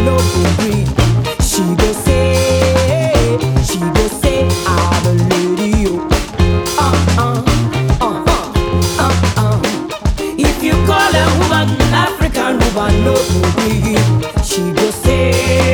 no degree. She go say, I'm a lady. If you call a woman African woman, no degree. She go say,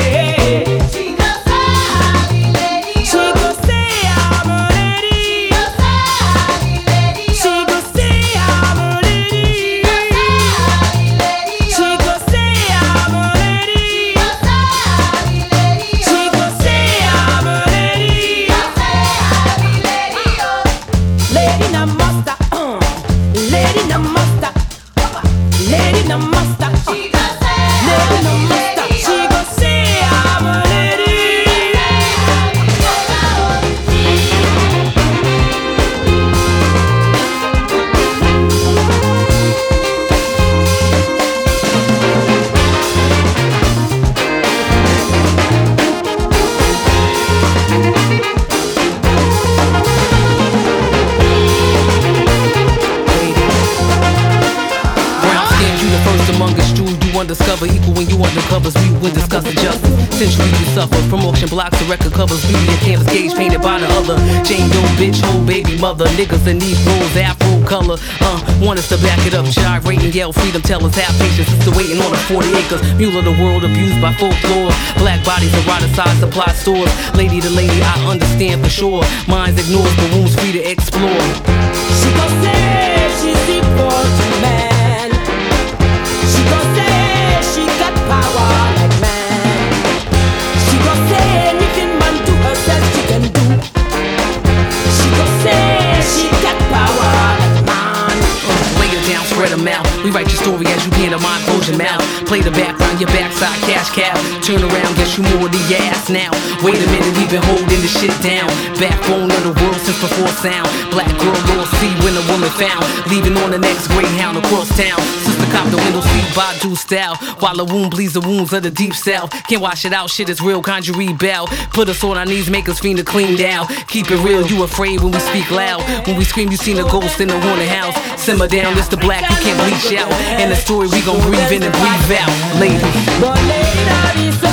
undiscovered, equal when you undercovers. We would discuss injustice. Century you suffer from auction blocks to record covers. Beauty and canvas gauge painted by the other. Jane Doe, bitch, whole baby mother. Niggas that need rose, afro color. Want us to back it up, gyrate and yell freedom. Tell us have patience, sister waiting on the 40 acres. Mule of the world abused by folklore. Black bodies eroticized supply stores. Lady to lady, I understand for sure. Minds ignores the wounds free to explore. She gon' say she's equal to man. She gon' say she got power like man. She gon' say anything man to herself she can do. She gon' say she got power like man. Lay her down, spread them out. We write your story as you can, a mind close your mouth. Play the background, your backside, cash cow. Turn around, guess you more the ass now. Wait a minute, we've been holding this shit down. Backbone of the world since before sound. Black girl, Lord see when a woman found. Leaving on the next Greyhound across town. Sister cop the window seat, Badu style. While the wound bleeds the wounds of the deep south. Can't wash it out, shit is real, conjuring bell. Put us on our knees, make us fiend to clean down. Keep it real, you afraid when we speak loud. When we scream, you seen a ghost in the haunted house. Simmer down, it's the black, you can't bleach out. And the story we gon' breathe in and breathe out. Ladies. But lady,